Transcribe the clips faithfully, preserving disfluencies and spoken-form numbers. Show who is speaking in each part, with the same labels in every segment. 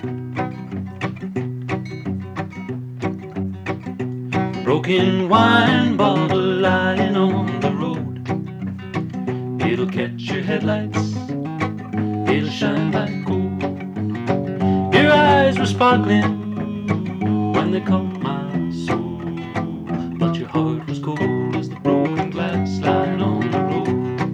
Speaker 1: Broken wine bottle lying on the road. It'll catch your headlights, it'll shine like gold. Your eyes were sparkling when they caught my soul, but your heart was cold as the broken glass lying on the road.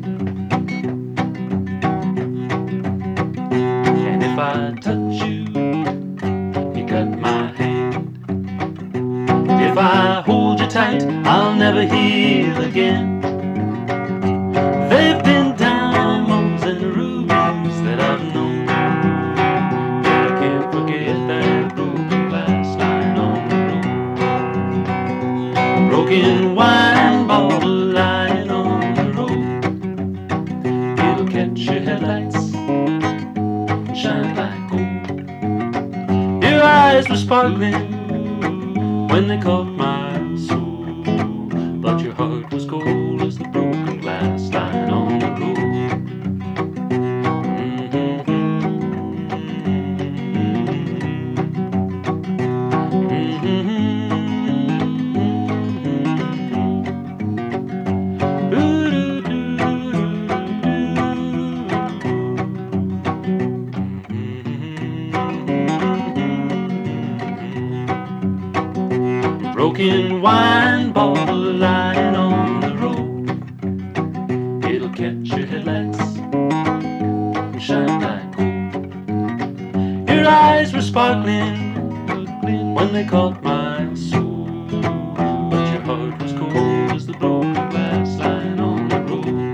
Speaker 1: And if I touch you, you got my hand. If I hold you tight, I'll never heal again. They've been diamonds and rubies that I've known, but I can't forget that broken glass lying on the road. Broken wine bottle lying on the road. It'll catch your headlights, shine like gold. Your eyes were sparkling when they caught my soul, but your heart was cold as the broken glass lying on the road. Broken wine bottle lying on the road. It'll catch your headlights and shine like gold. Your eyes were sparkling when they caught my soul, but your heart was cold as the broken glass lying on the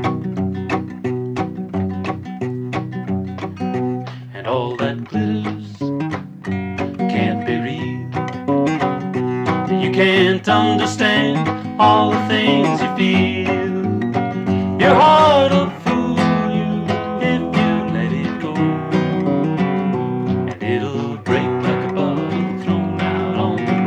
Speaker 1: road. And all that glitters can't be real. You can't understand all the things you feel. Your heart will fool you if you let it go, and it'll break like a bottle thrown out on the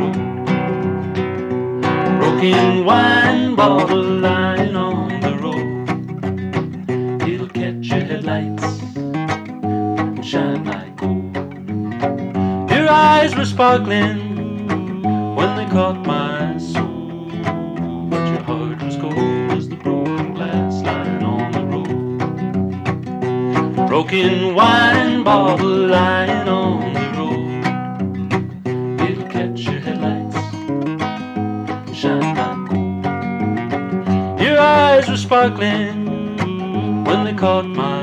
Speaker 1: road. Broken wine bottle lying on the road. It'll catch your headlights and shine like gold. Your eyes were sparkling when they caught my soul, but your heart was cold as the broken glass lying on the road. Broken wine bottle lying on the road. It'll catch your headlights and shine like gold. Your eyes were sparkling when they caught my